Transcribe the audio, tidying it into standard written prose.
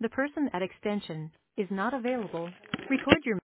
The person at extension is not available. Record your